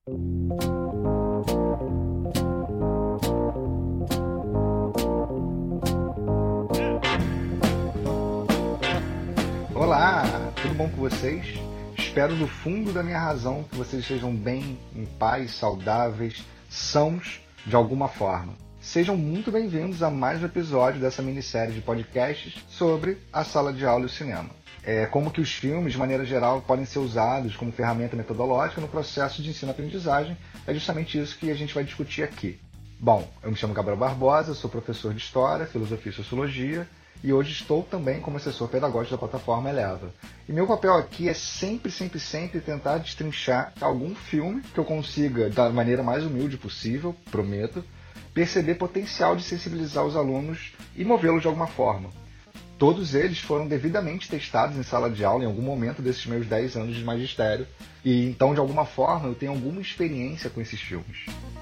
Olá, tudo bom com vocês? Espero do fundo da minha razão que vocês estejam bem, em paz, saudáveis, sãos de alguma forma. Sejam muito bem-vindos a mais um episódio dessa minissérie de podcasts sobre a sala de aula e o cinema. Como que os filmes, de maneira geral, podem ser usados como ferramenta metodológica no processo de ensino-aprendizagem. É justamente isso que a gente vai discutir aqui. Bom, eu me chamo Gabriel Barbosa, sou professor de História, Filosofia e Sociologia, e hoje estou também como assessor pedagógico da plataforma Eleva. E meu papel aqui é sempre tentar destrinchar algum filme que eu consiga, da maneira mais humilde possível, prometo, perceber potencial de sensibilizar os alunos e movê-los de alguma forma. Todos eles foram devidamente testados em sala de aula em algum momento desses meus 10 anos de magistério, e então, de alguma forma, eu tenho alguma experiência com esses filmes.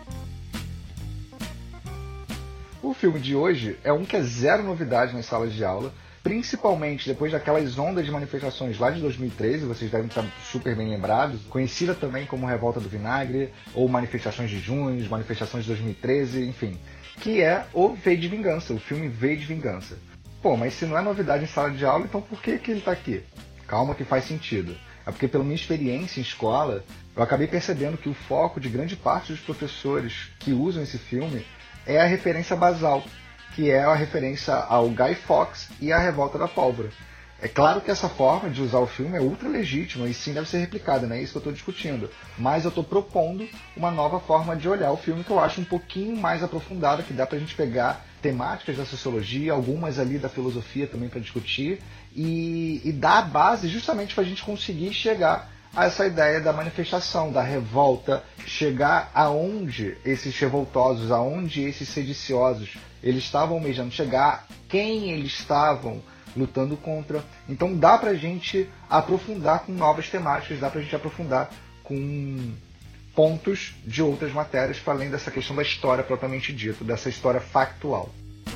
O filme de hoje é um que é zero novidade nas salas de aula, principalmente depois daquelas ondas de manifestações lá de 2013, vocês devem estar super bem lembrados, conhecida também como Revolta do Vinagre, ou Manifestações de Junho, Manifestações de 2013, enfim, que é o V de Vingança, o filme V de Vingança. Pô, mas se não é novidade em sala de aula, então por que ele está aqui? Calma que faz sentido. É porque, pela minha experiência em escola, eu acabei percebendo que o foco de grande parte dos professores que usam esse filme é a referência basal, que é a referência ao Guy Fawkes e à Revolta da Pólvora. É claro que essa forma de usar o filme é ultra legítima e sim deve ser replicada, não é isso que eu estou discutindo. Mas eu estou propondo uma nova forma de olhar o filme que eu acho um pouquinho mais aprofundada, que dá para a gente pegar temáticas da sociologia, algumas ali da filosofia também para discutir, e dar a base justamente para a gente conseguir chegar a essa ideia da manifestação, da revolta, chegar aonde esses revoltosos, aonde esses sediciosos, eles estavam almejando chegar, quem eles estavam lutando contra. Então dá pra gente aprofundar com novas temáticas, dá pra gente aprofundar com pontos de outras matérias, para além dessa questão da história propriamente dita, dessa história factual.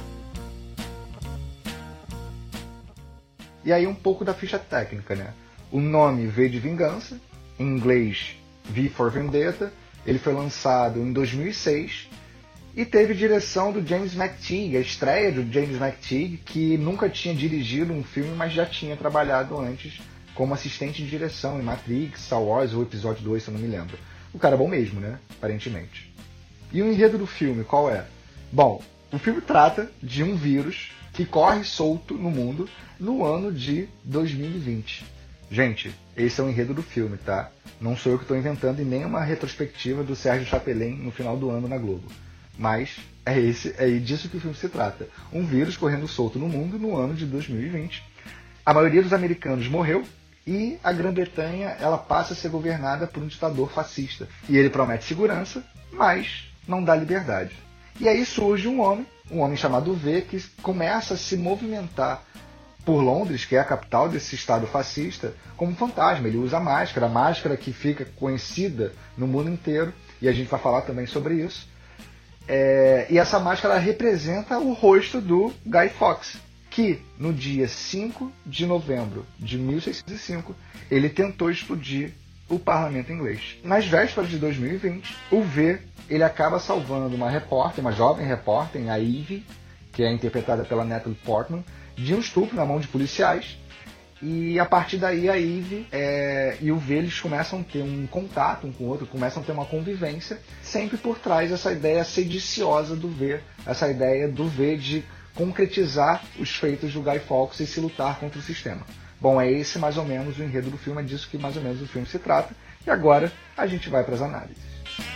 E aí um pouco da ficha técnica, né? O nome V de Vingança, em inglês V for Vendetta, ele foi lançado em 2006 e teve direção do James McTeigue, a estreia do James McTeigue, que nunca tinha dirigido um filme, mas já tinha trabalhado antes como assistente de direção em Matrix, Star Wars ou Episódio 2, se eu não me lembro. O cara é bom mesmo, né? Aparentemente. E o enredo do filme, qual é? Bom, o filme trata de um vírus que corre solto no mundo no ano de 2020. Gente, esse é o enredo do filme, tá? Não sou eu que estou inventando e nem uma retrospectiva do Sérgio Chapelin no final do ano na Globo. Mas é disso que o filme se trata. Um vírus correndo solto no mundo no ano de 2020. A maioria dos americanos morreu e a Grã-Bretanha ela passa a ser governada por um ditador fascista. E ele promete segurança, mas não dá liberdade. E aí surge um homem chamado V, que começa a se movimentar por Londres, que é a capital desse estado fascista, como um fantasma. Ele usa a máscara que fica conhecida no mundo inteiro, e a gente vai falar também sobre isso. E essa máscara representa o rosto do Guy Fawkes, que no dia 5 de novembro de 1605, ele tentou explodir o parlamento inglês. Nas vésperas de 2020, o V ele acaba salvando uma jovem repórter, a Ivy, que é interpretada pela Natalie Portman, de um estupro na mão de policiais, e a partir daí a Ivy e o V eles começam a ter um contato um com o outro, começam a ter uma convivência, sempre por trás dessa ideia sediciosa do V, essa ideia do V de concretizar os feitos do Guy Fawkes e se lutar contra o sistema. Bom, é esse mais ou menos o enredo do filme, é disso que mais ou menos o filme se trata, e agora a gente vai para as análises.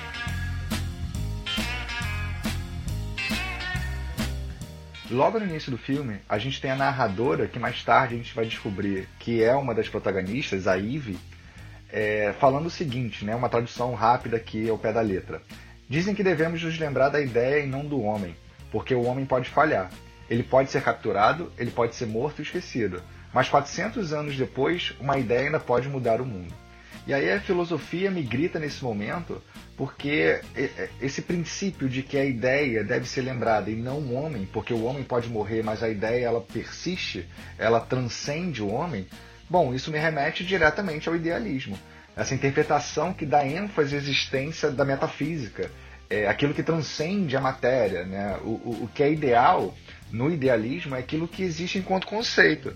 Logo no início do filme, a gente tem a narradora, que mais tarde a gente vai descobrir que é uma das protagonistas, a Ivy, falando o seguinte, né, uma tradução rápida aqui ao pé da letra. Dizem que devemos nos lembrar da ideia e não do homem, porque o homem pode falhar. Ele pode ser capturado, ele pode ser morto e esquecido, mas 400 anos depois, uma ideia ainda pode mudar o mundo. E aí a filosofia me grita nesse momento, porque esse princípio de que a ideia deve ser lembrada e não o homem, porque o homem pode morrer, mas a ideia ela persiste, ela transcende o homem, bom, isso me remete diretamente ao idealismo. essa interpretação que dá ênfase à existência da metafísica, aquilo que transcende a matéria, né? O que é ideal no idealismo é aquilo que existe enquanto conceito,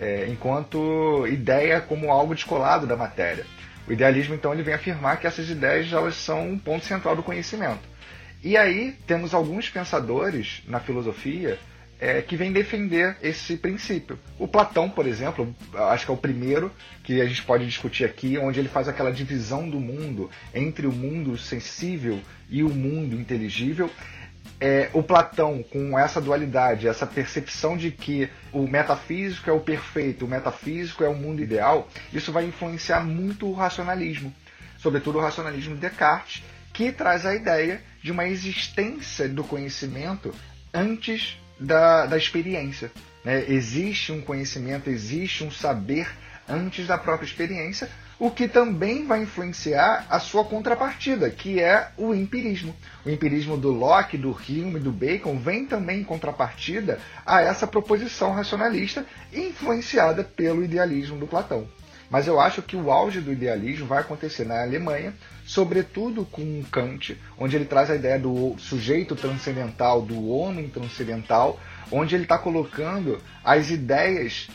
enquanto ideia como algo descolado da matéria. O idealismo, então, ele vem afirmar que essas ideias elas são um ponto central do conhecimento. E aí temos alguns pensadores na filosofia que vêm defender esse princípio. O Platão, por exemplo, acho que é o primeiro que a gente pode discutir aqui, onde ele faz aquela divisão do mundo entre o mundo sensível e o mundo inteligível. O Platão, com essa dualidade, essa percepção de que o metafísico é o perfeito, o metafísico é o mundo ideal, isso vai influenciar muito o racionalismo, sobretudo o racionalismo de Descartes, que traz a ideia de uma existência do conhecimento antes da experiência. Né? Existe um conhecimento, existe um saber antes da própria experiência, o que também vai influenciar a sua contrapartida, que é o empirismo. O empirismo do Locke, do Hume, do Bacon, vem também em contrapartida a essa proposição racionalista influenciada pelo idealismo do Platão. Mas eu acho que o auge do idealismo vai acontecer na Alemanha, sobretudo com Kant, onde ele traz a ideia do sujeito transcendental, do homem transcendental, onde ele está colocando as ideias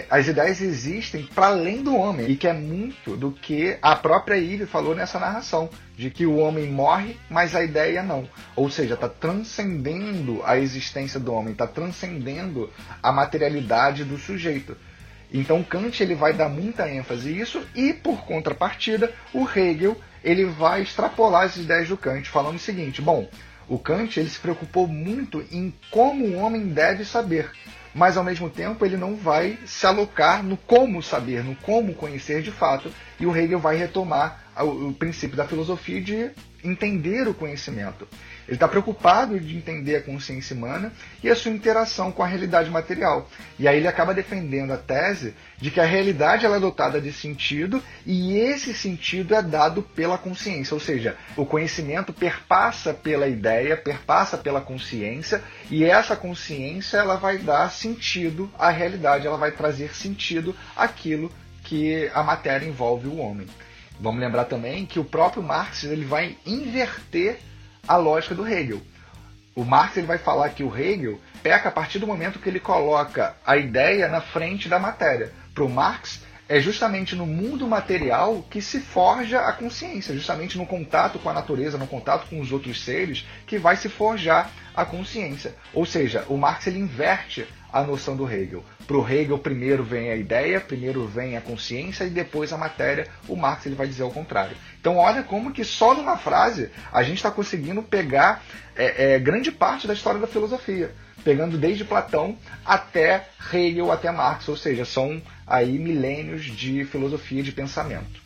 existem para além do homem, e que é muito do que a própria Eve falou nessa narração, de que o homem morre, mas a ideia não. Ou seja, está transcendendo a existência do homem, está transcendendo a materialidade do sujeito. Então Kant ele vai dar muita ênfase a isso, e por contrapartida o Hegel ele vai extrapolar as ideias do Kant, falando o seguinte: bom, o Kant ele se preocupou muito em como o homem deve saber, mas ao mesmo tempo ele não vai se alocar no como saber, no como conhecer de fato, e o Hegel vai retomar o princípio da filosofia de entender o conhecimento. Ele está preocupado de entender a consciência humana e a sua interação com a realidade material. E aí ele acaba defendendo a tese de que a realidade ela é dotada de sentido e esse sentido é dado pela consciência. Ou seja, o conhecimento perpassa pela ideia, perpassa pela consciência, e essa consciência ela vai dar sentido à realidade, ela vai trazer sentido àquilo que a matéria envolve o homem. Vamos lembrar também que o próprio Marx ele vai inverter a lógica do Hegel. O Marx ele vai falar que o Hegel peca a partir do momento que ele coloca a ideia na frente da matéria. Para o Marx, é justamente no mundo material que se forja a consciência, justamente no contato com a natureza, no contato com os outros seres, que vai se forjar a consciência. Ou seja, o Marx ele inverte a noção do Hegel. Para o Hegel, primeiro vem a ideia, primeiro vem a consciência e depois a matéria. O Marx ele vai dizer o contrário. Então olha como que só numa frase a gente está conseguindo pegar grande parte da história da filosofia. Pegando desde Platão até Hegel, até Marx. Ou seja, são aí milênios de filosofia de pensamento.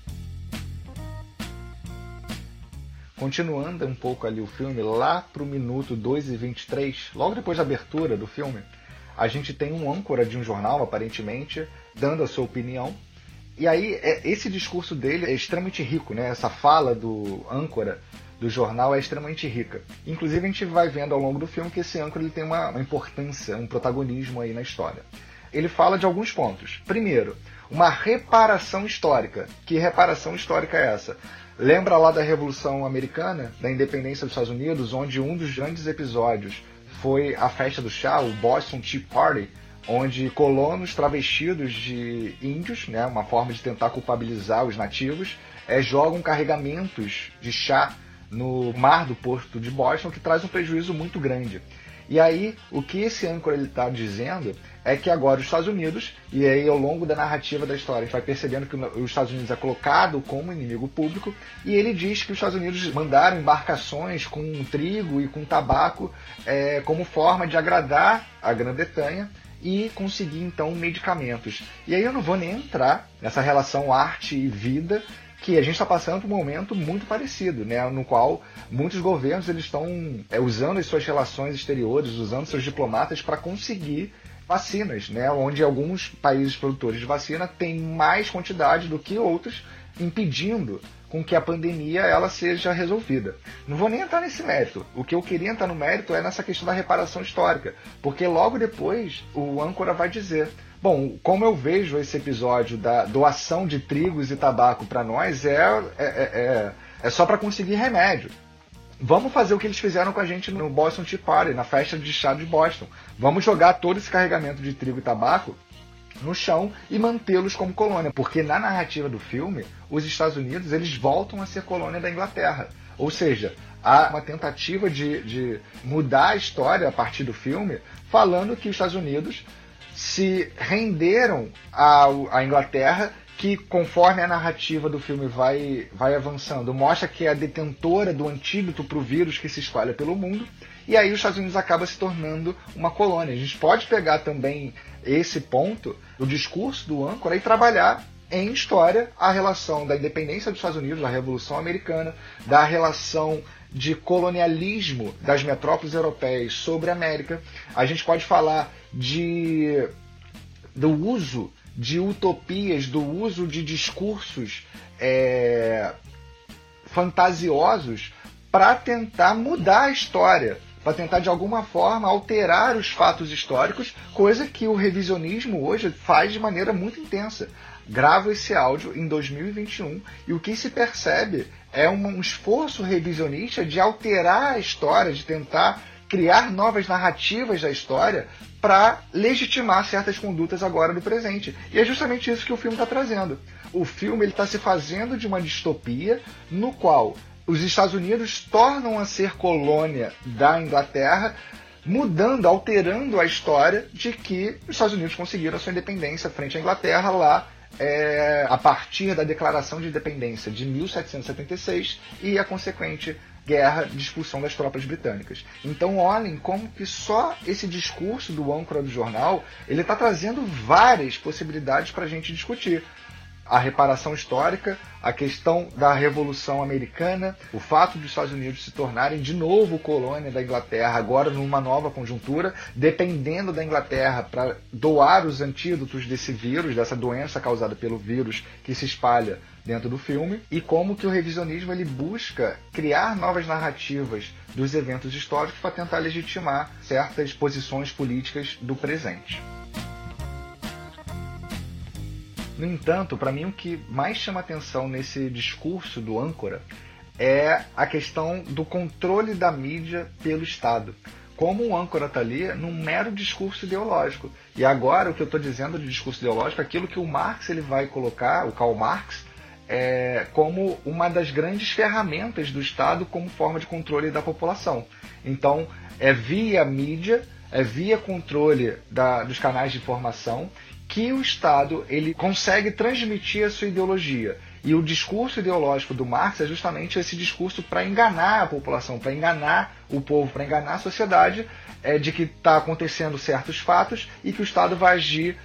Continuando um pouco ali o filme, lá para o minuto 2:23, logo depois da abertura do filme, a gente tem um âncora de um jornal, aparentemente, dando a sua opinião. E aí, esse discurso dele é extremamente rico, né? Essa fala do âncora do jornal é extremamente rica. Inclusive, a gente vai vendo ao longo do filme que esse âncora ele tem uma importância, um protagonismo aí na história. Ele fala de alguns pontos. Primeiro, uma reparação histórica. Que reparação histórica é essa? Lembra lá da Revolução Americana, da independência dos Estados Unidos, onde um dos grandes episódios foi a festa do chá, o Boston Tea Party, onde colonos travestidos de índios, né, uma forma de tentar culpabilizar os nativos, jogam carregamentos de chá no mar do porto de Boston, que traz um prejuízo muito grande. E aí, o que esse âncora está dizendo é que agora os Estados Unidos, e aí ao longo da narrativa da história, a gente vai percebendo que os Estados Unidos é colocado como inimigo público, e ele diz que os Estados Unidos mandaram embarcações com trigo e com tabaco como forma de agradar a Grã-Bretanha e conseguir então medicamentos. E aí eu não vou nem entrar nessa relação arte e vida, que a gente está passando por um momento muito parecido, né, no qual muitos governos eles estão usando as suas relações exteriores, usando seus diplomatas para conseguir vacinas, né, onde alguns países produtores de vacina têm mais quantidade do que outros, impedindo com que a pandemia ela seja resolvida. Não vou nem entrar nesse mérito. O que eu queria entrar no mérito é nessa questão da reparação histórica, porque logo depois o âncora vai dizer: bom, como eu vejo esse episódio da doação de trigos e tabaco para nós é só para conseguir remédio. Vamos fazer o que eles fizeram com a gente no Boston Tea Party, na festa de chá de Boston. Vamos jogar todo esse carregamento de trigo e tabaco no chão e mantê-los como colônia, porque na narrativa do filme, os Estados Unidos eles voltam a ser colônia da Inglaterra. Ou seja, há uma tentativa de mudar a história a partir do filme, falando que os Estados Unidos se renderam à Inglaterra, que conforme a narrativa do filme vai avançando, mostra que é a detentora do antídoto para o vírus que se espalha pelo mundo, e aí os Estados Unidos acaba se tornando uma colônia. A gente pode pegar também esse ponto do discurso do âncora e trabalhar em história a relação da independência dos Estados Unidos, da Revolução Americana, da relação de colonialismo das metrópoles europeias sobre a América. A gente pode falar do uso de utopias, do uso de discursos fantasiosos para tentar mudar a história, para tentar de alguma forma alterar os fatos históricos, coisa que o revisionismo hoje faz de maneira muito intensa. Gravo esse áudio em 2021 e o que se percebe é um esforço revisionista de alterar a história, de tentar criar novas narrativas da história para legitimar certas condutas agora no presente. E é justamente isso que o filme está trazendo. O filme está se fazendo de uma distopia no qual os Estados Unidos tornam a ser colônia da Inglaterra, mudando, alterando a história de que os Estados Unidos conseguiram a sua independência frente à Inglaterra lá a partir da Declaração de Independência de 1776 e a consequente guerra de expulsão das tropas britânicas. Então olhem como que só esse discurso do âncora do jornal ele está trazendo várias possibilidades para a gente discutir. A reparação histórica, a questão da Revolução Americana, o fato dos Estados Unidos se tornarem de novo colônia da Inglaterra, agora numa nova conjuntura, dependendo da Inglaterra para doar os antídotos desse vírus, dessa doença causada pelo vírus que se espalha dentro do filme, e como que o revisionismo ele busca criar novas narrativas dos eventos históricos para tentar legitimar certas posições políticas do presente. No entanto, para mim o que mais chama atenção nesse discurso do âncora é a questão do controle da mídia pelo Estado. Como o âncora está ali num mero discurso ideológico. E agora o que eu estou dizendo de discurso ideológico é aquilo que o Marx ele vai colocar, o Karl Marx, como uma das grandes ferramentas do Estado como forma de controle da população. Então, é via mídia, é via controle dos canais de informação que o Estado ele consegue transmitir a sua ideologia. E o discurso ideológico do Marx é justamente esse discurso para enganar a população, para enganar o povo, para enganar a sociedade de que está acontecendo certos fatos e que o Estado vai agir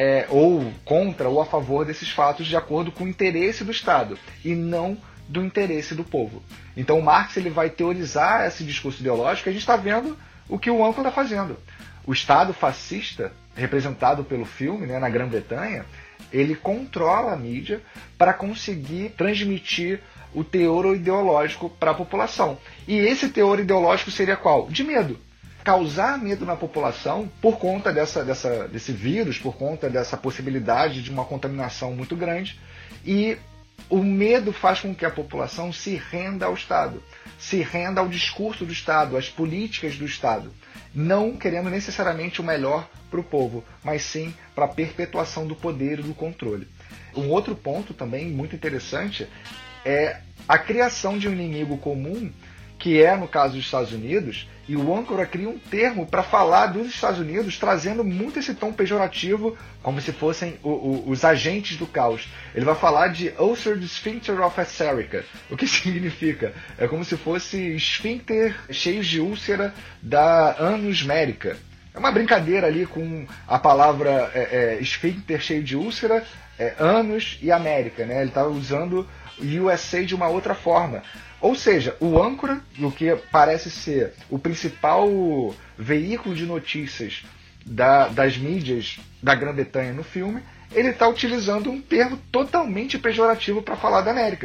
ou contra ou a favor desses fatos de acordo com o interesse do Estado e não do interesse do povo. Então o Marx ele vai teorizar esse discurso ideológico e a gente está vendo o que o âncora está fazendo. O Estado fascista, representado pelo filme, na Grã-Bretanha, ele controla a mídia para conseguir transmitir o teor ideológico para a população. E esse teor ideológico seria qual? De medo. Causar medo na população por conta desse vírus, por conta dessa possibilidade de uma contaminação muito grande. E o medo faz com que a população se renda ao Estado, se renda ao discurso do Estado, às políticas do Estado, não querendo necessariamente o melhor para o povo, mas sim para a perpetuação do poder e do controle. Um outro ponto também muito interessante é a criação de um inimigo comum, que é, no caso dos Estados Unidos, e o âncora cria um termo para falar dos Estados Unidos, trazendo muito esse tom pejorativo, como se fossem os agentes do caos. Ele vai falar de Ulcered Sphincter of Asserica. O que significa? É como se fosse esfíncter cheios de úlcera da Annus Merica. É uma brincadeira ali com a palavra esfíncter cheio de úlcera, Annus e América, né? Ele está usando USA de uma outra forma. Ou seja, o âncora, o que parece ser o principal veículo de notícias das mídias da Grã-Bretanha no filme, ele está utilizando um termo totalmente pejorativo para falar da América.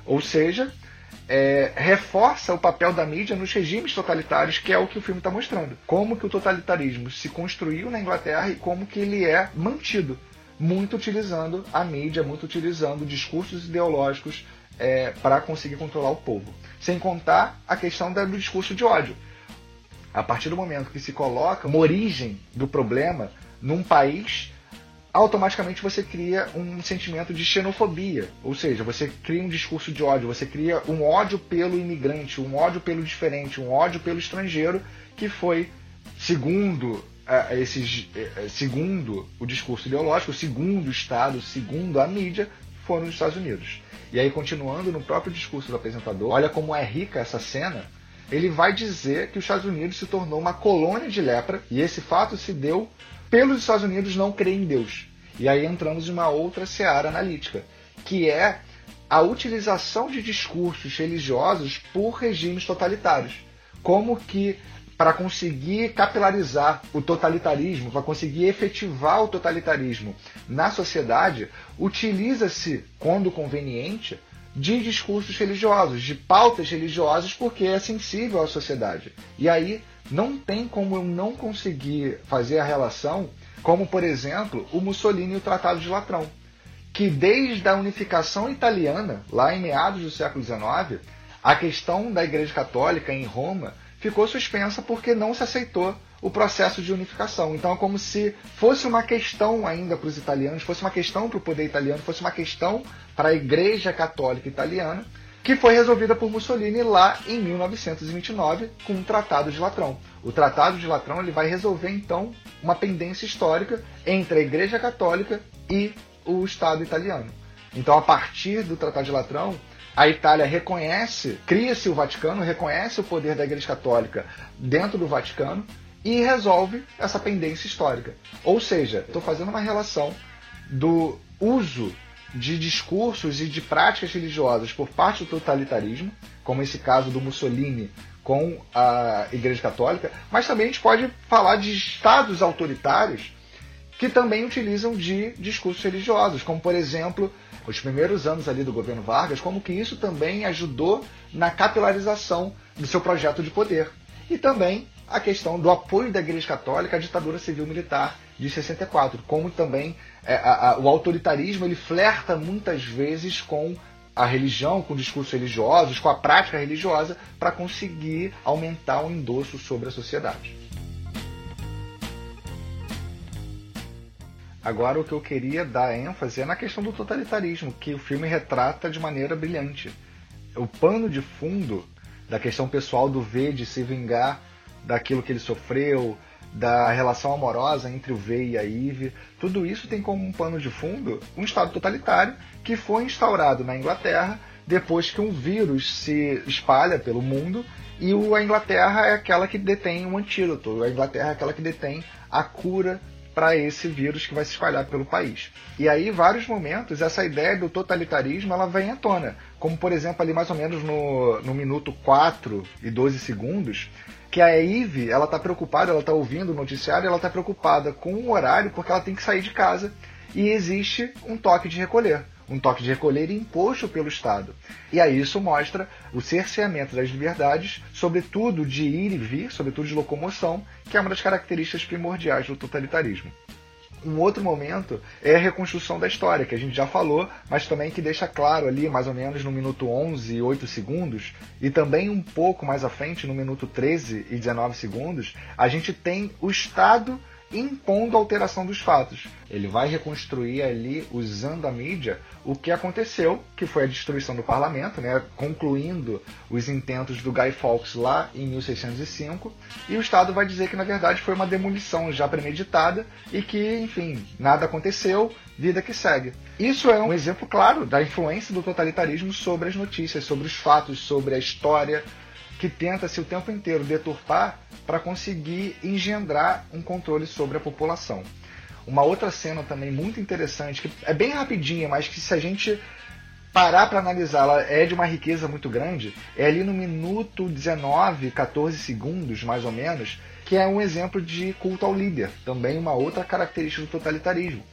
Ou seja, reforça o papel da mídia nos regimes totalitários, que é o que o filme está mostrando. Como que o totalitarismo se construiu na Inglaterra e como que ele é mantido, muito utilizando a mídia, muito utilizando discursos ideológicos para conseguir controlar o povo. Sem contar a questão do discurso de ódio. A partir do momento que se coloca uma origem do problema num país, automaticamente você cria um sentimento de xenofobia. Ou seja, você cria um discurso de ódio, você cria um ódio pelo imigrante, um ódio pelo diferente, um ódio pelo estrangeiro, que foi, segundo o discurso ideológico, segundo o Estado, segundo a mídia, foram os Estados Unidos. E aí, continuando no próprio discurso do apresentador, olha como é rica essa cena, ele vai dizer que os Estados Unidos se tornou uma colônia de lepra, e esse fato se deu pelos Estados Unidos não crerem em Deus. E aí entramos em uma outra seara analítica, que é a utilização de discursos religiosos por regimes totalitários. Como que, para conseguir capilarizar o totalitarismo, para conseguir efetivar o totalitarismo na sociedade, utiliza-se, quando conveniente, de discursos religiosos, de pautas religiosas, porque é sensível à sociedade. E aí não tem como eu não conseguir fazer a relação, como, por exemplo, o Mussolini e o Tratado de Latrão, que desde a unificação italiana, lá em meados do século XIX, a questão da Igreja Católica em Roma ficou suspensa porque não se aceitou o processo de unificação. Então é como se fosse uma questão ainda para os italianos, fosse uma questão para o poder italiano, fosse uma questão para a Igreja Católica Italiana, que foi resolvida por Mussolini lá em 1929 com o Tratado de Latrão. O Tratado de Latrão ele vai resolver, então, uma pendência histórica entre a Igreja Católica e o Estado italiano. Então, a partir do Tratado de Latrão, a Itália cria-se o Vaticano, reconhece o poder da Igreja Católica dentro do Vaticano e resolve essa pendência histórica. Ou seja, estou fazendo uma relação do uso de discursos e de práticas religiosas por parte do totalitarismo, como esse caso do Mussolini com a Igreja Católica, mas também a gente pode falar de estados autoritários que também utilizam de discursos religiosos, como, por exemplo, os primeiros anos ali do governo Vargas, como que isso também ajudou na capilarização do seu projeto de poder. E também a questão do apoio da Igreja Católica à ditadura civil-militar de 64, como também o autoritarismo ele flerta muitas vezes com a religião, com discursos religiosos, com a prática religiosa, para conseguir aumentar o endosso sobre a sociedade. Agora, o que eu queria dar ênfase é na questão do totalitarismo, que o filme retrata de maneira brilhante. O pano de fundo da questão pessoal do V de se vingar daquilo que ele sofreu, da relação amorosa entre o V e a Eve, tudo isso tem como um pano de fundo um Estado totalitário que foi instaurado na Inglaterra depois que um vírus se espalha pelo mundo e a Inglaterra é aquela que detém um antídoto, a Inglaterra é aquela que detém a cura para esse vírus que vai se espalhar pelo país. E aí, em vários momentos, essa ideia do totalitarismo ela vem à tona. Como, por exemplo, ali mais ou menos no minuto 4 e 12 segundos, que a Eve, ela está preocupada, ela está ouvindo o noticiário, ela está preocupada com o horário porque ela tem que sair de casa e existe um toque de recolher. Um toque de recolher imposto pelo Estado. E aí isso mostra o cerceamento das liberdades, sobretudo de ir e vir, sobretudo de locomoção, que é uma das características primordiais do totalitarismo. Um outro momento é a reconstrução da história, que a gente já falou, mas também que deixa claro ali, mais ou menos no minuto 11 e 8 segundos, e também um pouco mais à frente, no minuto 13 e 19 segundos, a gente tem o Estado impondo a alteração dos fatos. Ele vai reconstruir ali, usando a mídia, o que aconteceu, que foi a destruição do parlamento, né, concluindo os intentos do Guy Fawkes lá em 1605, e o Estado vai dizer que na verdade foi uma demolição já premeditada e que, enfim, nada aconteceu, vida que segue. Isso é um exemplo claro da influência do totalitarismo sobre as notícias, sobre os fatos, sobre a história, que tenta-se o tempo inteiro deturpar para conseguir engendrar um controle sobre a população. Uma outra cena também muito interessante, que é bem rapidinha, mas que se a gente parar para analisar, ela é de uma riqueza muito grande, é ali no minuto 19, 14 segundos, mais ou menos, que é um exemplo de culto ao líder, também uma outra característica do totalitarismo.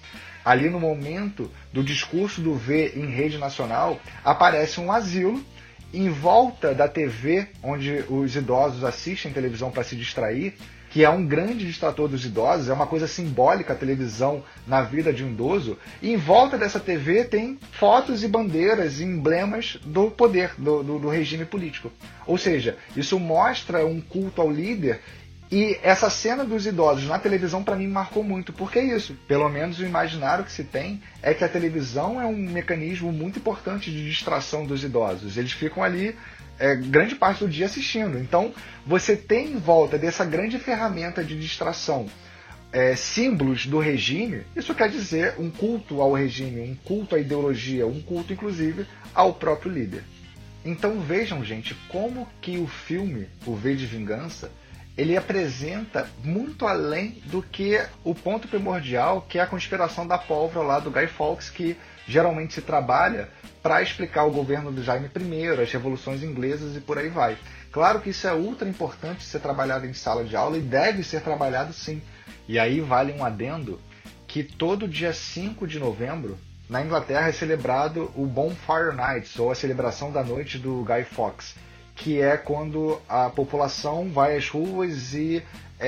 Ali no momento do discurso do V em rede nacional, aparece um asilo em volta da TV, onde os idosos assistem televisão para se distrair, que é um grande distrator dos idosos, é uma coisa simbólica a televisão na vida de um idoso, e em volta dessa TV tem fotos e bandeiras e emblemas do poder, do regime político. Ou seja, isso mostra um culto ao líder, e essa cena dos idosos na televisão para mim marcou muito. Por que isso? Pelo menos o imaginário que se tem é que a televisão é um mecanismo muito importante de distração dos idosos. Eles ficam ali grande parte do dia assistindo. Então, você tem em volta dessa grande ferramenta de distração símbolos do regime. Isso quer dizer um culto ao regime, um culto à ideologia, um culto, inclusive, ao próprio líder. Então, vejam, gente, como que o filme, o V de Vingança, ele apresenta muito além do que o ponto primordial, que é a conspiração da pólvora lá do Guy Fawkes, que geralmente se trabalha para explicar o governo do Jaime I, as revoluções inglesas e por aí vai. Claro que isso é ultra importante ser trabalhado em sala de aula e deve ser trabalhado sim. E aí vale um adendo que todo dia 5 de novembro, na Inglaterra, é celebrado o Bonfire Nights, ou a celebração da noite do Guy Fawkes, que é quando a população vai às ruas e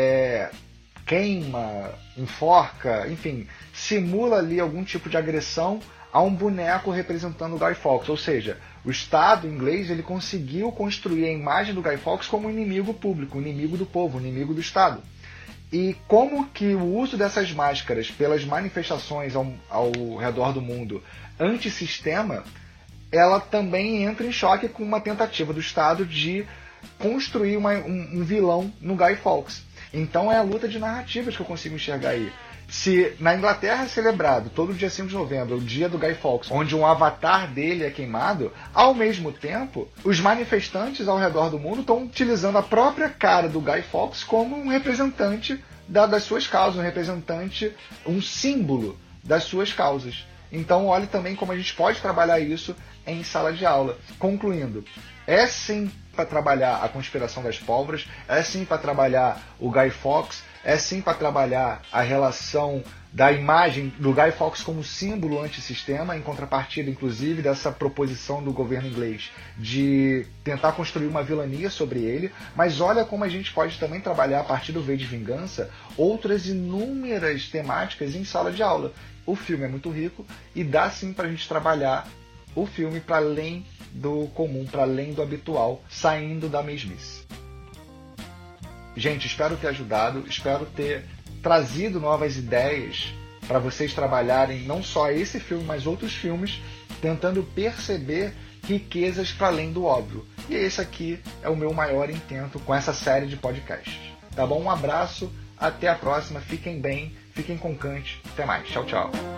queima, enforca, enfim, simula ali algum tipo de agressão a um boneco representando o Guy Fawkes. Ou seja, o Estado inglês ele conseguiu construir a imagem do Guy Fawkes como um inimigo público, um inimigo do povo, um inimigo do Estado. E como que o uso dessas máscaras pelas manifestações ao redor do mundo antissistema, ela também entra em choque com uma tentativa do Estado de construir um vilão no Guy Fawkes. Então é a luta de narrativas que eu consigo enxergar aí. Se na Inglaterra é celebrado todo dia 5 de novembro, o dia do Guy Fawkes, onde um avatar dele é queimado, ao mesmo tempo, os manifestantes ao redor do mundo estão utilizando a própria cara do Guy Fawkes como um representante das suas causas, um representante, um símbolo das suas causas. Então olhe também como a gente pode trabalhar isso em sala de aula. Concluindo, é sim para trabalhar a conspiração das pólvoras, é sim para trabalhar o Guy Fawkes, é sim para trabalhar a relação da imagem do Guy Fawkes como símbolo antissistema, em contrapartida, inclusive, dessa proposição do governo inglês de tentar construir uma vilania sobre ele. Mas olha como a gente pode também trabalhar, a partir do V de Vingança, outras inúmeras temáticas em sala de aula. O filme é muito rico e dá sim para a gente trabalhar o filme para além do comum, para além do habitual, saindo da mesmice. Gente, espero ter ajudado, espero ter trazido novas ideias para vocês trabalharem não só esse filme, mas outros filmes, tentando perceber riquezas para além do óbvio. E esse aqui é o meu maior intento com essa série de podcasts. Tá bom? Um abraço, até a próxima, fiquem bem, fiquem com Kant, até mais, tchau, tchau.